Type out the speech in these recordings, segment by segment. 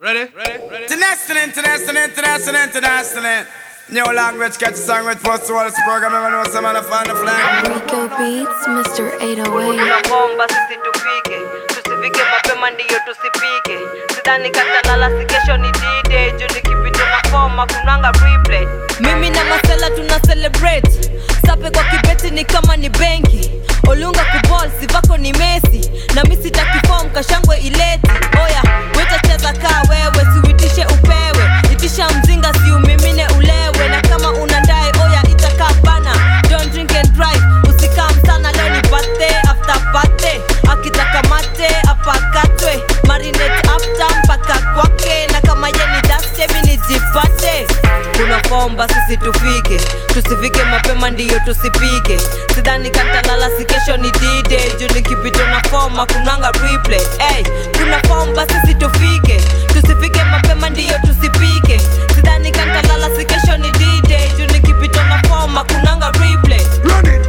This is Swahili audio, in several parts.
Ready? International. New language, catch song with first world program. Never know some other fan of flag. Rico Beats, Mr. 808. Tunaomba sisi tufike, tusifike mapema ndiyo tusipike. Sidhani katalala si kesho ni D-Day. Juu nikipita na forma kunanga replay. Mimi na Masela tuna celebrate. Sape kwa kibeti ni kama ni benki. Olunga kuball sivako ni Messi. Na mimi sitaki form kashangwe ileti. Oya, weta cheza kaa wewe, siwitishe upewe. Itisha mzinga si umimine ulewe. Na kama unandai oya itakaa bana. Don't drink and drive, usikam sana leo ni birthday after birthday. Akitaka mate apakatwe, marinate after mpaka kwake. Na kama ye ni daste mi nijipate. Tunaomba sisi tufike, tusifike mapema ndiyo tusipike. Sidhani katalala si kesho ni D-Day. Juu nikipita na forma kunanga replay. Hey, tunaomba sisi tufike, tusifike mapema ndiyo tusipike. Sidhani katalala si kesho ni D-Day. Juu nikipita na forma kunanga replay. Run it.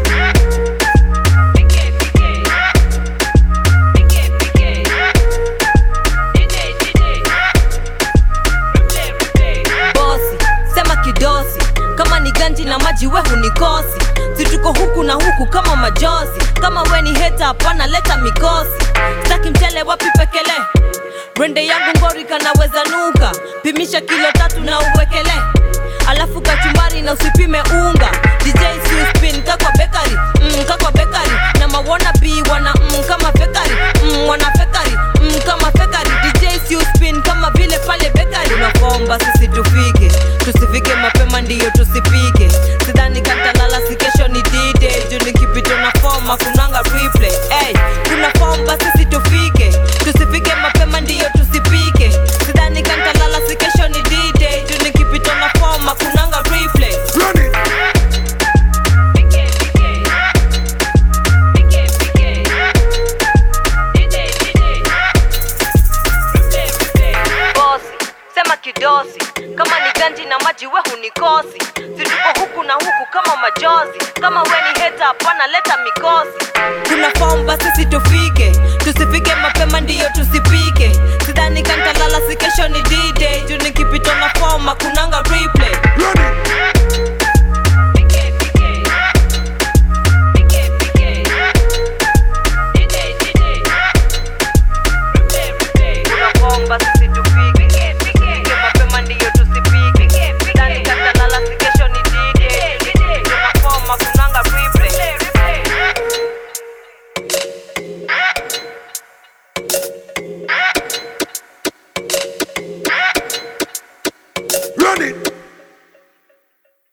Kidosi, kama ni ganji na maji we hunikosi. Situko huku na huku kama majozi. Kama we ni hater hapana leta mikosi. Sitaki mchele wapi pekele. Rende yangu ngori kanaweza nuka. Pimisha kilo 3 na uwekele. Alafu kachumbari na usipime unga. DJ si spin kakwa bakery, kakwa bakery. Na mawana B wana kama fekari, wana fekari, kama fekari. DJ si spin kama vile pale bakery. Tunaomba sisi tufike, tusifike mapema ndiyo tusipike. Sidhani katalala si kesho ni D-Day. Juu nikipita na forma kunanga replay. Hey, tunaomba sisi tufike, tusifike mapema ndiyo tusipike. Sidhani katalala si kesho ni D-Day. Juu nikipita na forma kunanga replay. Run it. Sema kidosi, kama ni ganji na maji we hunikosi. Situko huku na huku kama majozi. Kama we ni hater hapana leta mikosi. Tunaomba sisi tufike, tusifike mapema ndiyo tusipike. Sidhani katalala si kesho ni D-Day. Juu nikipita na forma kunanga replay. Run it. Tunaomba sisi tufike, tusifike mapema ndiyo tusipike. Sidhani katalala si kesho ni D-Day. Tunaomba kunanga replay. Run it.